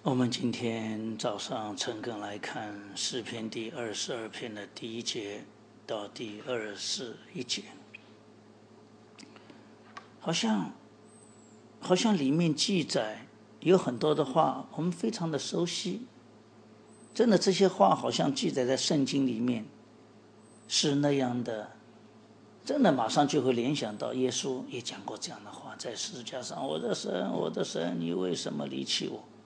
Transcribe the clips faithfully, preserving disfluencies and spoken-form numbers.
我们今天早上诚恳来看诗篇第二十二篇的第一节到第二十四一节，好像好像里面记载有很多的话，我们非常的熟悉。真的，这些话好像记载在圣经里面，是那样的，真的马上就会联想到耶稣也讲过这样的话，在十字架上，我的神，我的神，你为什么离弃我？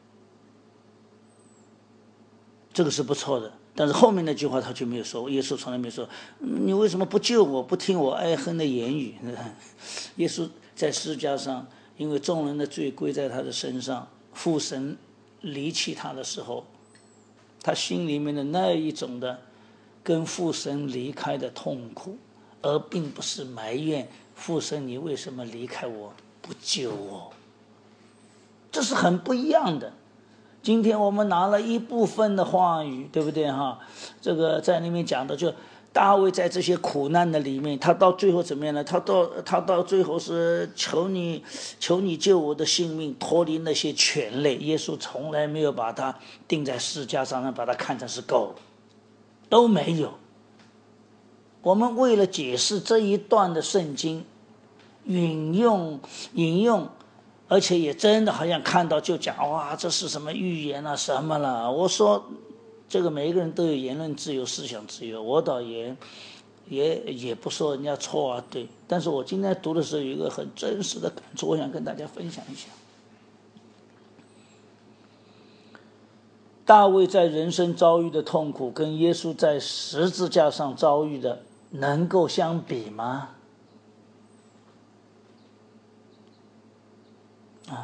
这个是不错的，但是后面那句话他就没有说，耶稣从来没有说你为什么不救我，不听我哀恨的言语。耶稣在十字架上，因为众人的罪归在他的身上，父神离弃他的时候，他心里面的那一种的跟父神离开的痛苦，而并不是埋怨父神你为什么离开我不救我，这是很不一样的。今天我们拿了一部分的话语，对不对哈？这个在里面讲的，就大卫在这些苦难的里面，他到最后怎么样呢？他到他到最后是求你，求你救我的性命，脱离那些犬类。耶稣从来没有把他钉在十字架上，把他看成是狗，都没有。我们为了解释这一段的圣经，引用引用。而且也真的好像看到就讲，哇，这是什么预言啊什么了。我说这个每一个人都有言论自由，思想自由，我倒也也也不说人家错啊对。但是我今天读的时候有一个很真实的感触，我想跟大家分享一下。大卫在人生遭遇的痛苦跟耶稣在十字架上遭遇的能够相比吗？啊，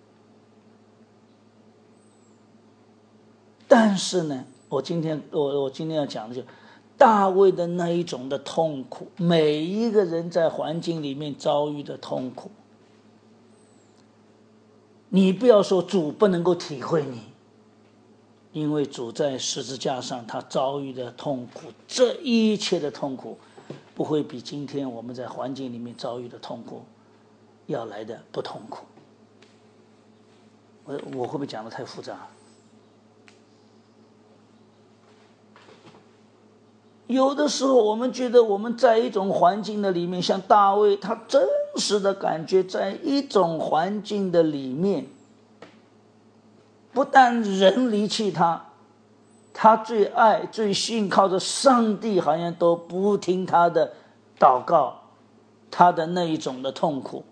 但是呢，我今天我我今天要讲的就是大卫的那一种的痛苦，每一个人在环境里面遭遇的痛苦，你不要说主不能够体会你，因为主在十字架上他遭遇的痛苦，这一切的痛苦不会比今天我们在环境里面遭遇的痛苦要来的不痛苦。我我会不会讲得太复杂？有的时候我们觉得我们在一种环境的里面，像大卫他真实的感觉，在一种环境的里面，不但人离弃他，他最爱最信靠着上帝好像都不听他的祷告，他的那一种的痛苦。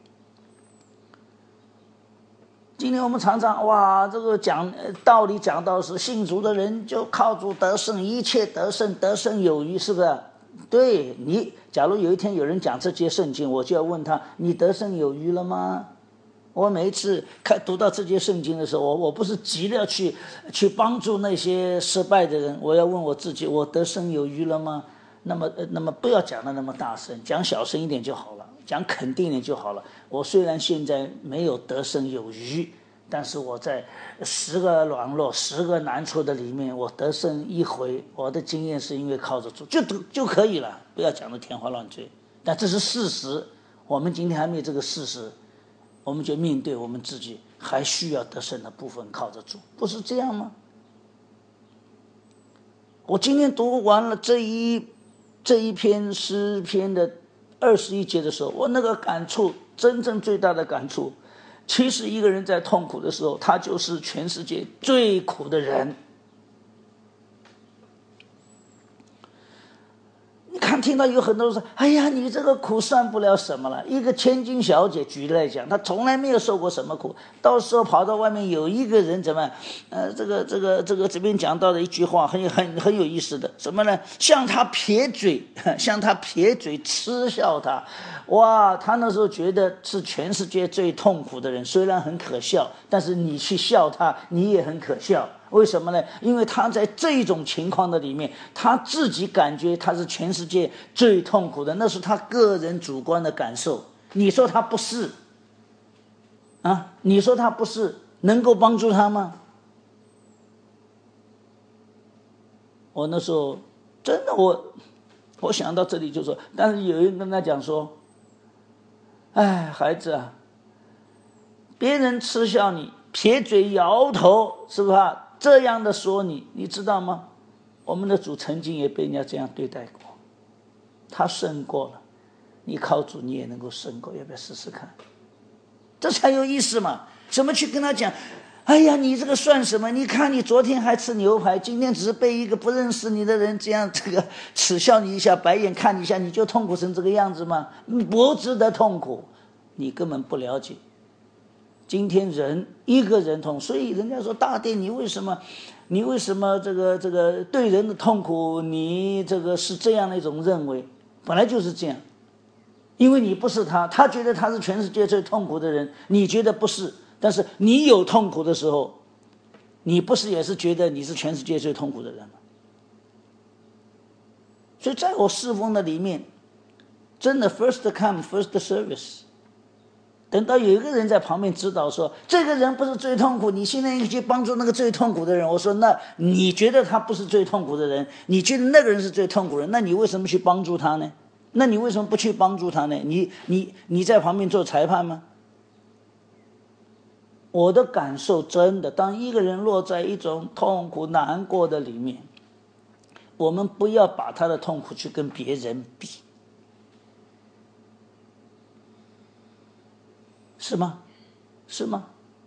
今天我们常常哇，这个讲道理讲到是信主的人就靠主得胜，一切得胜，得胜有余，是不是？对你，假如有一天有人讲这节圣经，我就要问他：你得胜有余了吗？我每一次看读到这节圣经的时候，我我不是急着去去帮助那些失败的人，我要问我自己：我得胜有余了吗？那么那么不要讲的那么大声，讲小声一点就好了，讲肯定一点就好了。我虽然现在没有得胜有余，但是我在十个软弱十个难处的里面，我得胜一回，我的经验是因为靠着主就就可以了，不要讲的天花乱坠。但这是事实，我们今天还没有这个事实，我们就面对我们自己还需要得胜的部分，靠着主，不是这样吗？我今天读完了这一这一篇诗篇的二十一节的时候，我那个感触，真正最大的感触，其实一个人在痛苦的时候，他就是全世界最苦的人。你看，听到有很多人说：“哎呀，你这个苦算不了什么了。”一个千金小姐举例来讲，她从来没有受过什么苦，到时候跑到外面有一个人怎么，呃，这个这个这个这边讲到的一句话很有很很有意思的，什么呢？向他撇嘴，向他撇嘴嗤笑他，哇，他那时候觉得是全世界最痛苦的人，虽然很可笑，但是你去笑他，你也很可笑。为什么呢？因为他在这种情况的里面，他自己感觉他是全世界最痛苦的，那是他个人主观的感受。你说他不是啊？你说他不是，能够帮助他吗？我那时候真的我我想到这里就说，但是有人跟他讲说：“哎，孩子啊，别人嗤笑你， 撇嘴摇头，是吧？这样的说你，你知道吗？我们的主曾经也被人家这样对待过，他胜过了，你靠主你也能够胜过，要不要试试看？这才有意思嘛！怎么去跟他讲？哎呀，你这个算什么？你看你昨天还吃牛排，今天只是被一个不认识你的人这样这个耻笑你一下，白眼看你一下，你就痛苦成这个样子吗？不值得痛苦，你根本不了解。今天人一个人痛，所以人家说大殿，你为什么，你为什么这个这个对人的痛苦，你这个是这样的一种认为？本来就是这样，因为你不是他，他觉得他是全世界最痛苦的人，你觉得不是。但是你有痛苦的时候，你不是也是觉得你是全世界最痛苦的人吗？所以在我侍奉的里面，真的 first come first service。等到有一个人在旁边指导说，这个人不是最痛苦，你现在去帮助那个最痛苦的人。我说，那你觉得他不是最痛苦的人，你觉得那个人是最痛苦的人，那你为什么去帮助他呢？那你为什么不去帮助他呢？你你你在旁边做裁判吗？我的感受真的，当一个人落在一种痛苦难过的里面，我们不要把他的痛苦去跟别人比，是吗？是吗？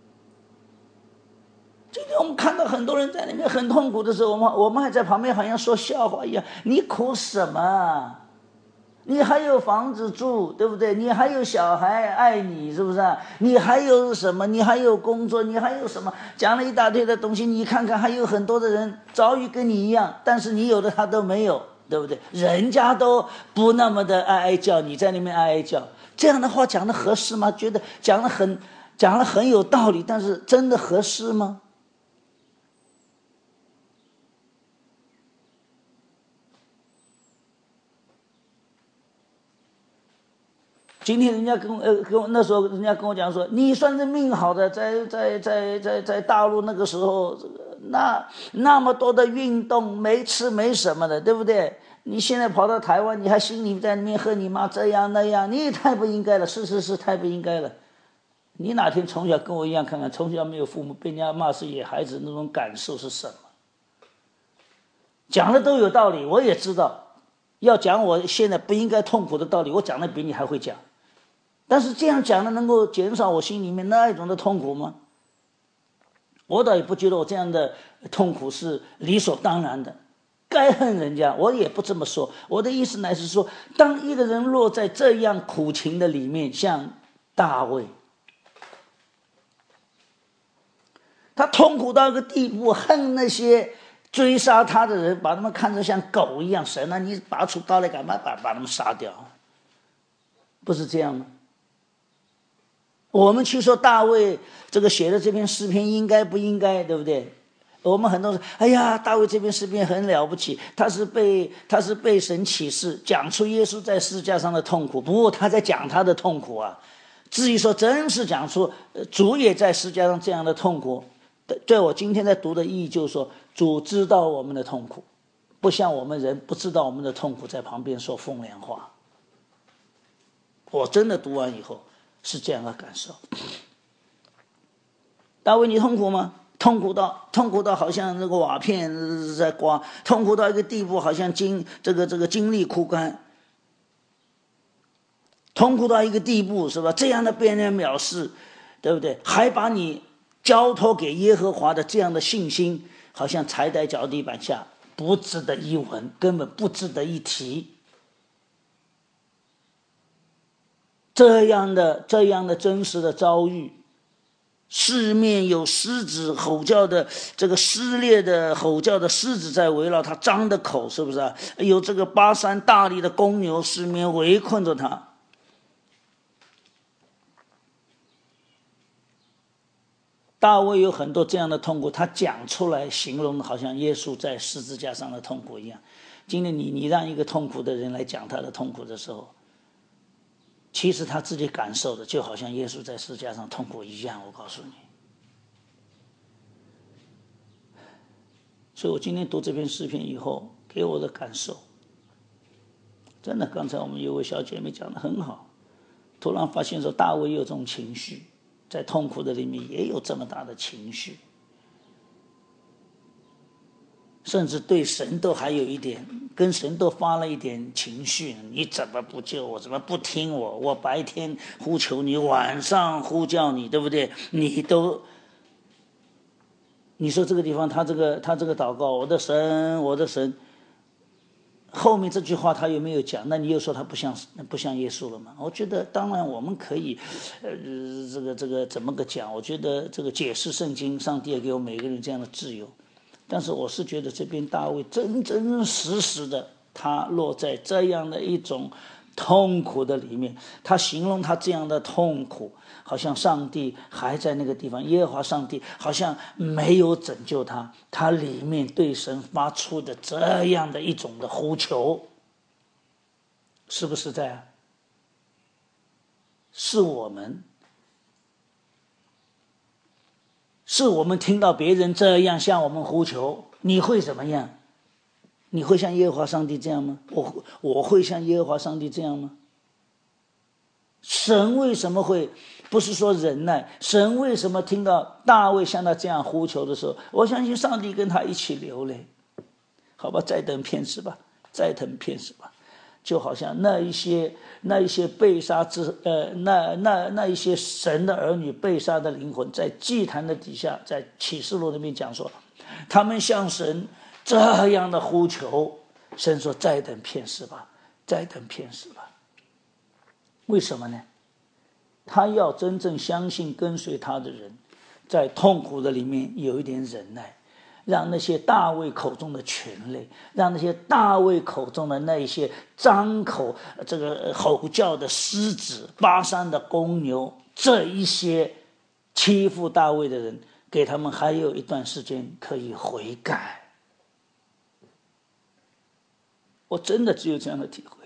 今天我们看到很多人在里面很痛苦的时候，我们我们还在旁边好像说笑话一样，你苦什么？你还有房子住，对不对？你还有小孩爱你，是不是啊？你还有什么？你还有工作，你还有什么？讲了一大堆的东西，你看看还有很多的人遭遇跟你一样，但是你有的他都没有，对不对？人家都不那么的哀哀叫，你在那边哀哀叫，这样的话讲的合适吗？觉得讲的很讲的很有道理，但是真的合适吗？今天人家跟呃跟我那时候人家跟我讲说，你算是命好的，在在在在在大陆那个时候，那那么多的运动，没吃没什么的，对不对？你现在跑到台湾，你还心里在那边和你妈这样那样，你也太不应该了，是是是，太不应该了。你哪天从小跟我一样，看看从小没有父母，被人家骂是野孩子，那种感受是什么？讲的都有道理，我也知道，要讲我现在不应该痛苦的道理，我讲的比你还会讲。但是这样讲的能够减少我心里面那一种的痛苦吗？我倒也不觉得我这样的痛苦是理所当然的，该恨人家我也不这么说。我的意思乃是说，当一个人落在这样苦情的里面，像大卫，他痛苦到一个地步，恨那些追杀他的人，把他们看着像狗一样。神啊，你拔出刀来干嘛？把把他们杀掉，不是这样吗？我们去说大卫这个写的这篇诗篇应该不应该，对不对？我们很多人说，哎呀，大卫这篇诗篇很了不起，他是被他是被神启示，讲出耶稣在十字架上的痛苦。不过他在讲他的痛苦啊。至于说真是讲出主也在十字架上这样的痛苦，对我今天在读的意义就是说，主知道我们的痛苦，不像我们人不知道我们的痛苦，在旁边说风凉话。我真的读完以后是这样的感受。大卫，你痛苦吗？痛苦到痛苦到好像那个瓦片在刮，痛苦到一个地步，好像精这个这个精力枯干，痛苦到一个地步，是吧？这样的被人藐视，对不对？还把你交托给耶和华的这样的信心，好像踩在脚底板下，不值得一闻，根本不值得一提。这样的这样的真实的遭遇，四面有狮子吼叫的，这个撕裂的吼叫的狮子在围绕他张的口，是不是啊？有这个巴山大力的公牛四面围困着他。大卫有很多这样的痛苦，他讲出来形容好像耶稣在十字架上的痛苦一样。今天你你让一个痛苦的人来讲他的痛苦的时候，其实他自己感受的就好像耶稣在十字架上痛苦一样，我告诉你。所以我今天读这篇诗篇以后，给我的感受，真的，刚才我们有位小姐妹讲得很好，突然发现说大卫有这种情绪， 在痛苦的里面也有这么大的情绪，甚至对神都还有一点，跟神都发了一点情绪，你怎么不救我，怎么不听我，我白天呼求你，晚上呼叫你，对不对？你都，你说这个地方他这个他这个祷告，我的神我的神，后面这句话他有没有讲？那你又说他不像不像耶稣了吗？我觉得当然我们可以呃这个这个怎么个讲，我觉得这个解释圣经，上帝也给我们每个人这样的自由，但是我是觉得这边大卫真真实实的他落在这样的一种痛苦的里面，他形容他这样的痛苦，好像上帝还在那个地方，耶和华上帝好像没有拯救他，他里面对神发出的这样的一种的呼求，是不是这样？是我们是我们听到别人这样向我们呼求，你会怎么样？你会像耶和华上帝这样吗？我我会像耶和华上帝这样吗？神为什么会不是说忍耐？神为什么听到大卫向他这样呼求的时候，我相信上帝跟他一起流泪。好吧，再等片时吧，再等片时吧。就好像那一些那一些被杀之呃那那那一些神的儿女被杀的灵魂，在祭坛的底下，在启示录里面讲说，他们向神这样的呼求，神说再等片时吧，再等片时吧。为什么呢？他要真正相信跟随他的人，在痛苦的里面有一点忍耐，让那些大卫口中的犬类，让那些大卫口中的那些张口这个吼叫的狮子，巴山的公牛，这一些欺负大卫的人，给他们还有一段时间可以悔改。我真的只有这样的体会。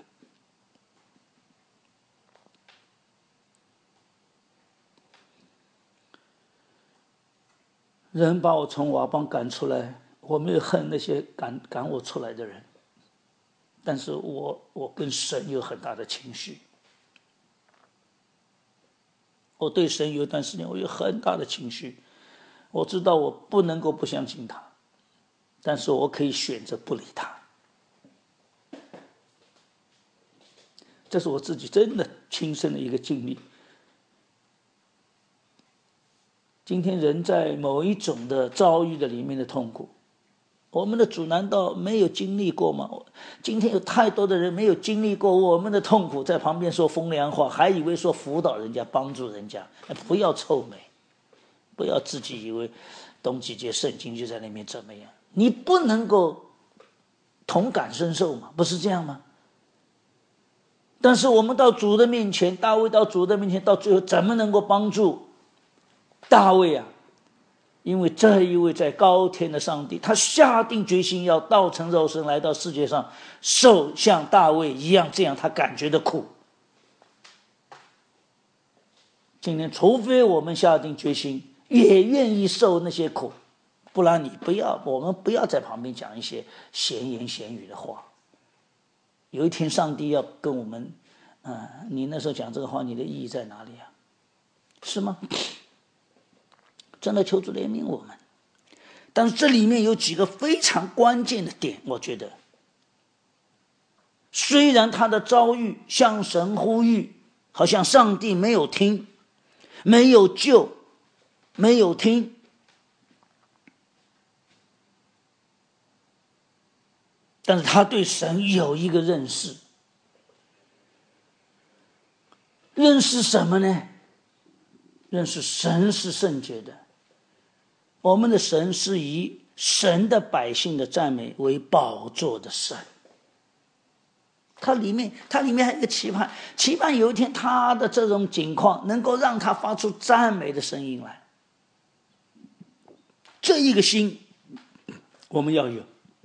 人把我从瓦邦赶出来，我没有恨那些赶赶我出来的人，但是我我跟神有很大的情绪，我对神有一段时间我有很大的情绪，我知道我不能够不相信他，但是我可以选择不理他。这是我自己真的亲身的一个经历。今天人在某一种的遭遇的里面的痛苦，我们的主难道没有经历过吗？今天有太多的人没有经历过我们的痛苦，在旁边说风凉话，还以为说辅导人家帮助人家，不要臭美，不要自己以为懂几节圣经就在那边怎么样，你不能够同感深受嘛，不是这样吗？但是我们到主的面前，大卫到主的面前，到最后怎么能够帮助大卫啊？因为这一位在高天的上帝，他下定决心要道成肉身来到世界上，受像大卫一样这样他感觉的苦。今天除非我们下定决心也愿意受那些苦，不然你不要，我们不要在旁边讲一些闲言闲语的话。有一天上帝要跟我们嗯，你那时候讲这个话，你的意义在哪里啊？是吗？真的求主怜悯我们。但是这里面有几个非常关键的点，我觉得虽然他的遭遇向神呼吁，好像上帝没有听，没有救，没有听，但是他对神有一个认识。认识什么呢？认识神是圣洁的，我们的神是以神的百姓的赞美为宝座的神。它里面它里面还有一个期盼，期盼有一天他的这种境况能够让他发出赞美的声音来。这一个心我们要有。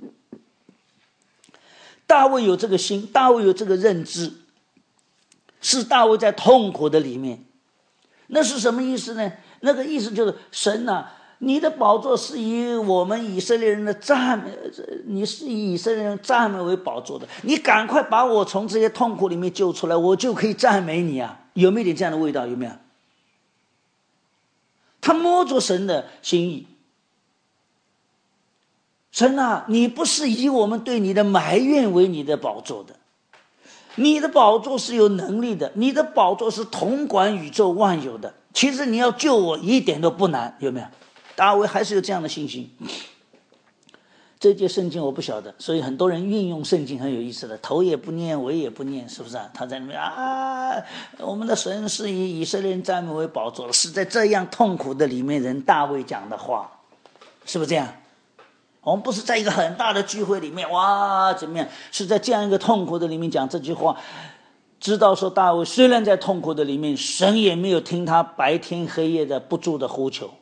大卫有这个心，大卫有这个认知，是大卫在痛苦的里面。那是什么意思呢？那个意思就是神啊，你的宝座是以我们以色列人的赞美，你是以以色列人赞美为宝座的，你赶快把我从这些痛苦里面救出来，我就可以赞美你啊！有没有点这样的味道？有没有？ 他摸着神的心意。神啊，你不是以我们对你的埋怨为你的宝座的，你的宝座是有能力的，你的宝座是统管宇宙万有的，其实你要救我一点都不难，有没有？大卫还是有这样的信心。这节圣经我不晓得，所以很多人运用圣经很有意思的，头也不念尾也不念，是不是啊？他在那边啊，我们的神是以以色列人赞美为宝座的，是在这样痛苦的里面人大卫讲的话，是不是这样？我们不是在一个很大的聚会里面哇怎么样，是在这样一个痛苦的里面讲这句话，知道说大卫虽然在痛苦的里面，神也没有听他白天黑夜的不住的呼求，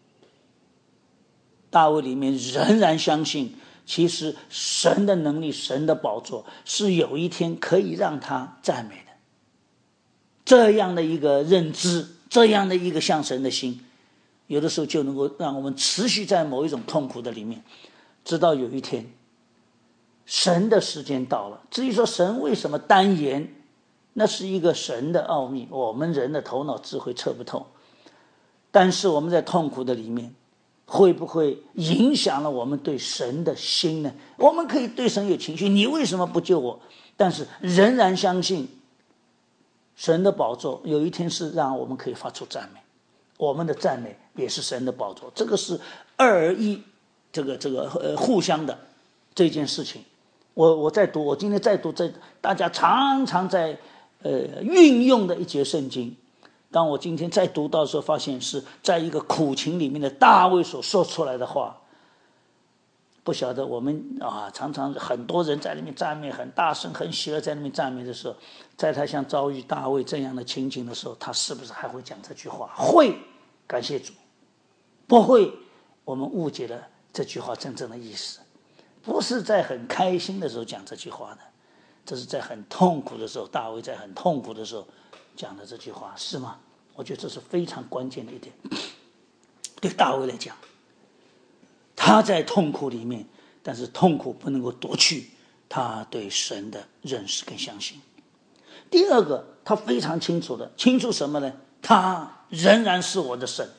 大卫里面仍然相信其实神的能力，神的宝座是有一天可以让他赞美的，这样的一个认知，这样的一个向神的心，有的时候就能够让我们持续在某一种痛苦的里面，直到有一天神的时间到了。至于说神为什么单言，那是一个神的奥秘，我们人的头脑智慧测不透。但是我们在痛苦的里面，会不会影响了我们对神的心呢？我们可以对神有情绪，你为什么不救我？但是仍然相信神的宝座有一天是让我们可以发出赞美，我们的赞美也是神的宝座，这个是二而一，这个这个呃互相的这件事情。我我在读，我今天在读这大家常常在呃运用的一节圣经，当我今天再读到的时候，发现是在一个苦情里面的大卫所说出来的话。不晓得我们啊，常常很多人在那边赞美很大声很喜乐，在那边赞美的时候，在他像遭遇大卫这样的情景的时候，他是不是还会讲这句话？会，感谢主。不会，我们误解了这句话真正的意思。不是在很开心的时候讲这句话的，这是在很痛苦的时候，大卫在很痛苦的时候讲的这句话，是吗？我觉得这是非常关键的一点。对大卫来讲，他在痛苦里面，但是痛苦不能够夺去他对神的认识跟相信。第二个，他非常清楚的，清楚什么呢？他仍然是我的神。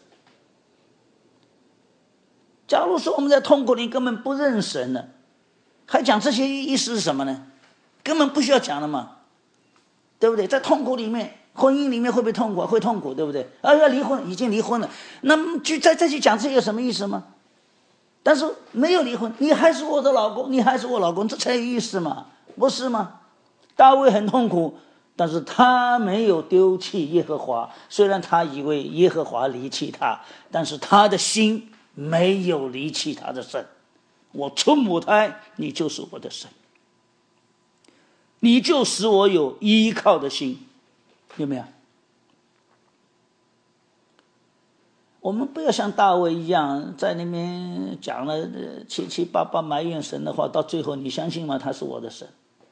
假如说我们在痛苦里根本不认神了，还讲这些意思是什么呢？根本不需要讲了嘛，对不对？在痛苦里面，婚姻里面会不会痛苦？会痛苦，对不对？啊，要离婚，已经离婚了，那么就再再去讲这有什么意思吗？但是没有离婚，你还是我的老公，你还是我老公，这才有意思嘛，不是吗？大卫很痛苦，但是他没有丢弃耶和华，虽然他以为耶和华离弃他，但是他的心没有离弃他的神。我出母胎，你就是我的神，你就使我有依靠的心，有没有？我们不要像大卫一样在那边讲了七七八八埋怨神的话，到最后你相信吗？他是我的神，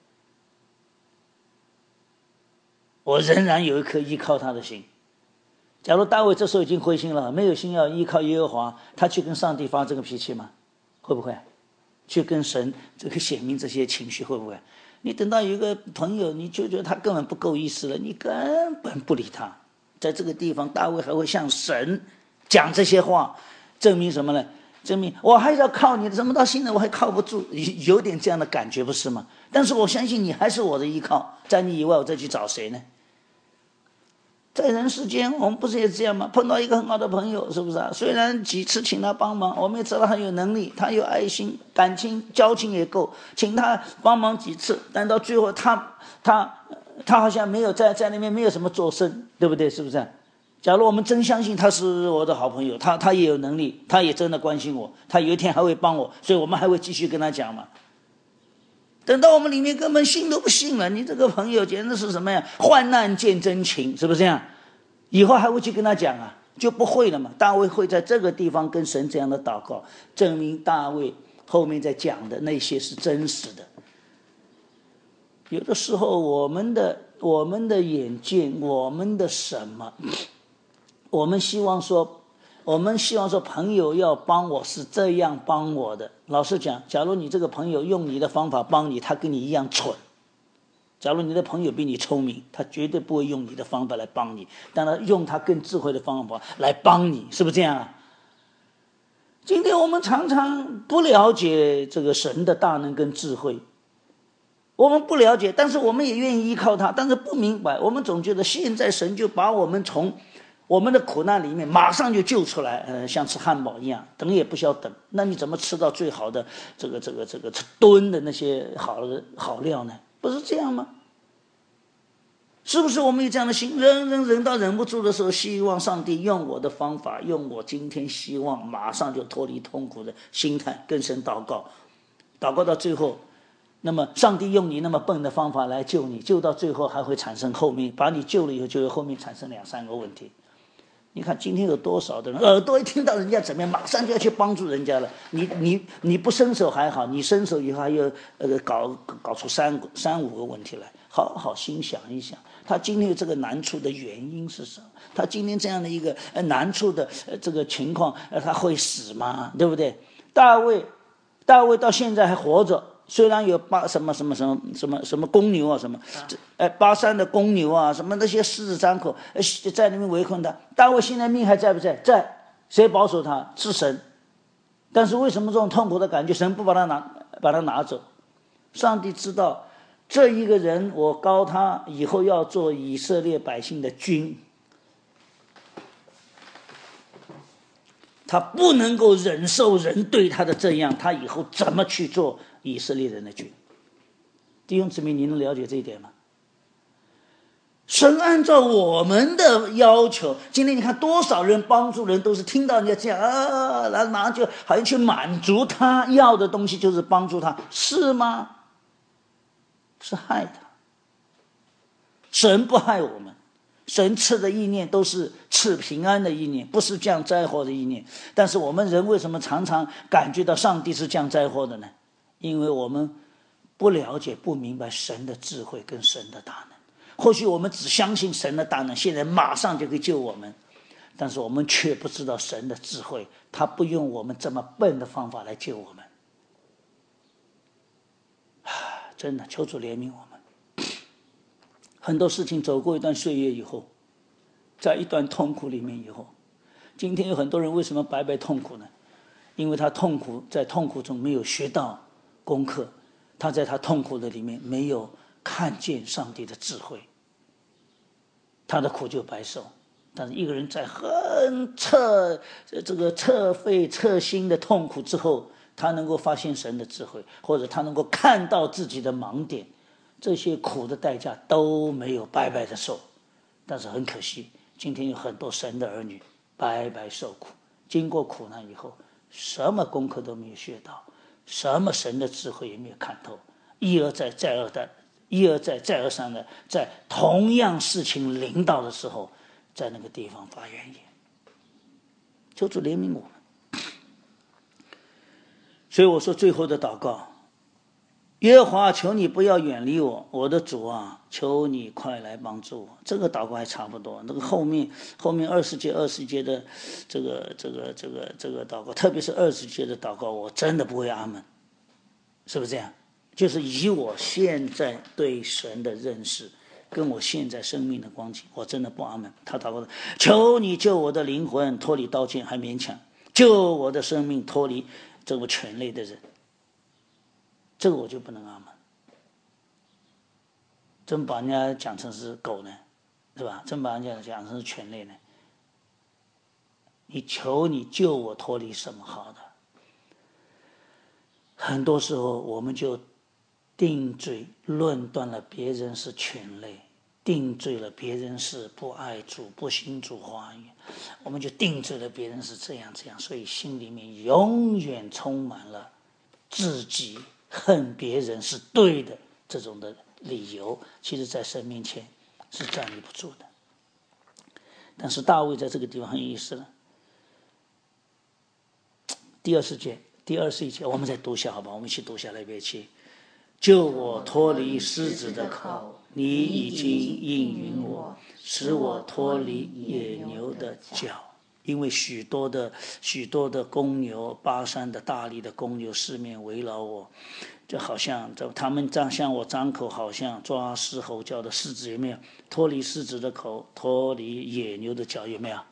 我仍然有一颗依靠他的心。假如大卫这时候已经灰心了，没有心要依靠耶和华，他去跟上帝发这个脾气吗？会不会去跟神这个显明这些情绪？会不会你等到有一个朋友你就觉得他根本不够意思了，你根本不理他？在这个地方大卫还会向神讲这些话，证明什么呢？证明我还是要靠你的，怎么到现在我还靠不住，有点这样的感觉，不是吗？但是我相信你还是我的依靠，在你以外我再去找谁呢？在人世间我们不是也这样吗？碰到一个很好的朋友，是不是啊？虽然几次请他帮忙，我们也知道他有能力，他有爱心，感情交情也够，请他帮忙几次，但到最后他他他好像没有在在那边没有什么做声，对不对？是不是？假如我们真相信他是我的好朋友，他他也有能力，他也真的关心我，他有一天还会帮我，所以我们还会继续跟他讲嘛。等到我们里面根本信都不信了，你这个朋友简直是什么呀？患难见真情，是不是这样？以后还会去跟他讲啊？就不会了嘛。大卫会在这个地方跟神这样的祷告，证明大卫后面在讲的那些是真实的。有的时候我们的我们的眼见，我们的什么，我们希望说我们希望说朋友要帮我是这样帮我的。老实讲，假如你这个朋友用你的方法帮你，他跟你一样蠢， 假如你的朋友比你聪明，他绝对不会用你的方法来帮你，但他用他更智慧的方法来帮你，是不是这样啊？今天我们常常不了解这个神的大能跟智慧，我们不了解，但是我们也愿意依靠他，但是不明白，我们总觉得现在神就把我们从我们的苦难里面马上就救出来，呃，像吃汉堡一样，等也不需要等。那你怎么吃到最好的这个这个这个炖的那些好的好料呢？不是这样吗？是不是我们有这样的心，忍忍忍到忍不住的时候，希望上帝用我的方法，用我今天希望马上就脱离痛苦的心态跟神祷告，祷告到最后，那么上帝用你那么笨的方法来救你，救到最后还会产生后面，把你救了以后就会后面产生两三个问题。你看今天有多少的人耳朵一听到人家怎么样，马上就要去帮助人家了。你你你不伸手还好，你伸手以后还有呃搞搞出三三五个问题来。好好心想一想，他今天这个难处的原因是什么？他今天这样的一个呃难处的呃这个情况，呃他会死吗？对不对？大卫，大卫到现在还活着。虽然有巴什么什么什么什么什么公牛啊什么，哎巴山的公牛啊什么那些狮子张口在那边围困他，大卫现在命还在不在？在，谁保守他？是神。但是为什么这种痛苦的感觉神不把他拿把他拿走？上帝知道这一个人我膏他以后要做以色列百姓的君，他不能够忍受人对他的这样，他以后怎么去做以色列人的君？弟兄姊妹，你能了解这一点吗？神按照我们的要求，今天你看多少人帮助人，都是听到人家这样啊，然后马上就好像去满足他要的东西，就是帮助他，是吗？是害他。神不害我们，神赐的意念都是赐平安的意念，不是降灾祸的意念。但是我们人为什么常常感觉到上帝是降灾祸的呢？因为我们不了解不明白神的智慧跟神的大能。或许我们只相信神的大能现在马上就可以救我们，但是我们却不知道神的智慧，他不用我们这么笨的方法来救我们。真的求主怜悯我们。很多事情走过一段岁月以后，在一段痛苦里面以后，今天有很多人为什么白白痛苦呢？因为他痛苦，在痛苦中没有学到功课，他在他痛苦的里面没有看见上帝的智慧，他的苦就白受。但是一个人在很彻这个彻肺彻心的痛苦之后，他能够发现神的智慧，或者他能够看到自己的盲点，这些苦的代价都没有白白的受。但是很可惜，今天有很多神的儿女白白受苦，经过苦难以后，什么功课都没有学到，什么神的智慧也没有看透，一而再再而三一而再再而三的在同样事情临到的时候，在那个地方发怨言。求主怜悯我们。所以我说最后的祷告，耶和华，求你不要远离我，我的主啊，求你快来帮助我。这个祷告还差不多。那个后面后面二十节二十节的这个这个这个这个祷告，特别是二十节的祷告，我真的不会阿们，是不是这样？就是以我现在对神的认识，跟我现在生命的光景，我真的不阿们。他祷告的，求你救我的灵魂脱离刀剑，还勉强救我的生命脱离这个权类的人，这个我就不能阿们。真把人家讲成是狗呢，是吧？真把人家讲成是犬类呢？你求你救我脱离什么好的？很多时候我们就定罪论断了别人是犬类，定罪了别人是不爱主不行主话语，我们就定罪了别人是这样这样，所以心里面永远充满了自己恨别人是对的这种的理由，其实在神面前是站立不住的。但是大卫在这个地方很有意思了。第二十节第二十一节我们再读一下好吧，我们一起读下来一遍去。救我脱离狮子的口，你已经应允我，使我脱离野牛的脚。 因为许多的许多的公牛，巴山的大力的公牛四面围绕我，就好像他们张向我张口，好像抓狮吼叫的狮子，有没有？脱离狮子的口，脱离野牛的脚，有没有？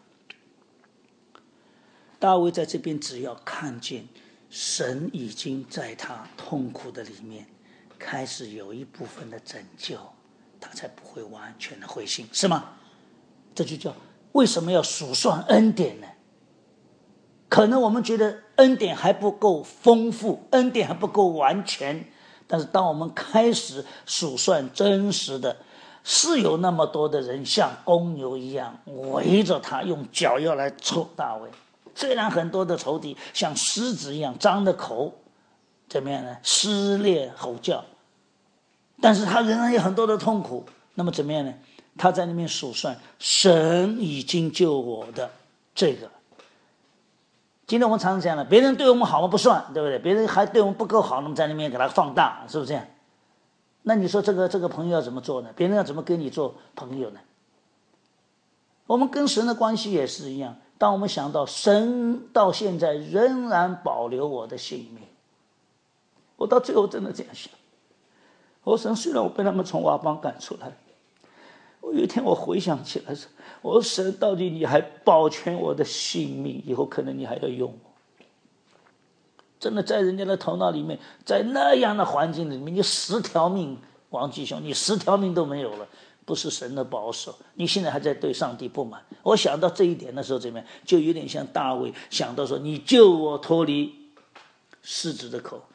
大卫在这边只要看见神已经在他痛苦的里面开始有一部分的拯救，他才不会完全的灰心，是吗？这就叫为什么要数算恩典呢？可能我们觉得恩典还不够丰富，恩典还不够完全，但是当我们开始数算真实的，是有那么多的人像公牛一样围着他，用脚要来抽大卫。虽然很多的仇敌像狮子一样张着口，怎么样呢？撕裂吼叫，但是他仍然有很多的痛苦。那么怎么样呢？他在那边数算神已经救我的这个。今天我们常常讲了，别人对我们好我不算，对不对？别人还对我们不够好，那么在那边给他放大，是不是这样？那你说这个这个朋友要怎么做呢？别人要怎么跟你做朋友呢？我们跟神的关系也是一样，当我们想到神到现在仍然保留我的性命，我到最后真的这样想，我说神，虽然我被他们从瓦邦赶出来，我有一天我回想起来，我说神，到底你还保全我的性命，以后可能你还要用我。真的在人家的头脑里面，在那样的环境里面，你十条命，王继兄，你十条命都没有了，不是神的保守，你现在还在对上帝不满。我想到这一点的时候，怎么样，就有点像大卫想到说，你救我脱离狮子的口。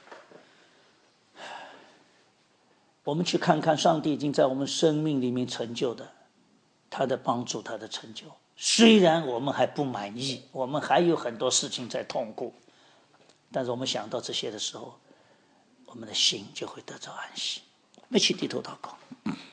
我们去看看上帝已经在我们生命里面成就的，他的帮助，他的成就。虽然我们还不满意，我们还有很多事情在痛苦，但是我们想到这些的时候，我们的心就会得到安息。我们一起低头祷告。